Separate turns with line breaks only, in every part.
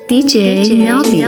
DJ Nabi.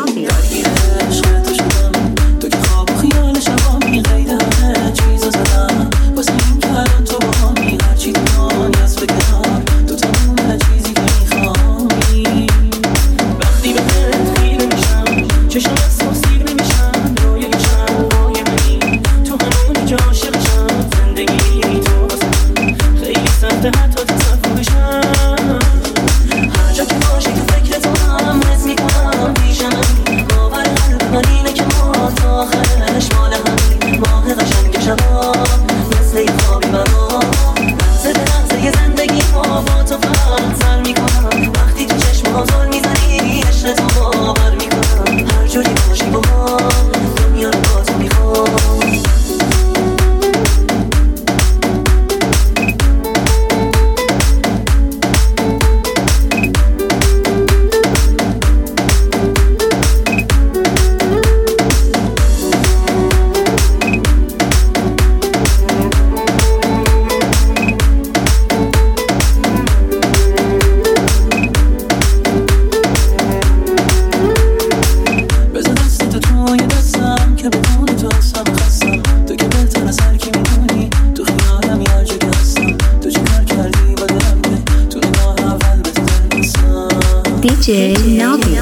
DJ Nabi.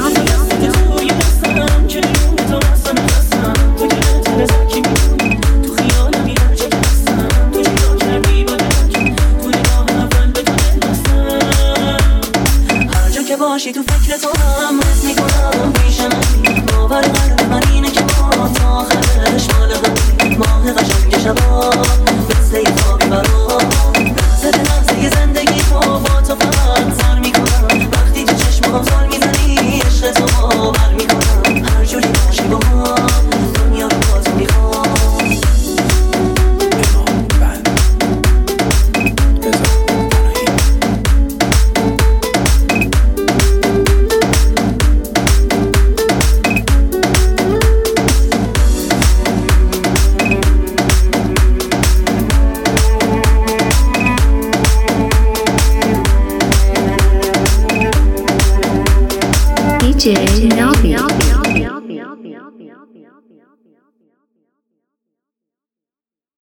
باشی تو فکر تو هم رس میکنم پیش من باور قلب من اینه که ما تا آخرش مال هم ماه قشنگ شبا مثل یه خوابی برام لحظه زندگی با تو فقط سر میکنم وقتی تو چشمام زل میزنی عشق تو باور میکنم هر جوری باشی با هم دنیا رو با تو میخوام
DJ Nabi.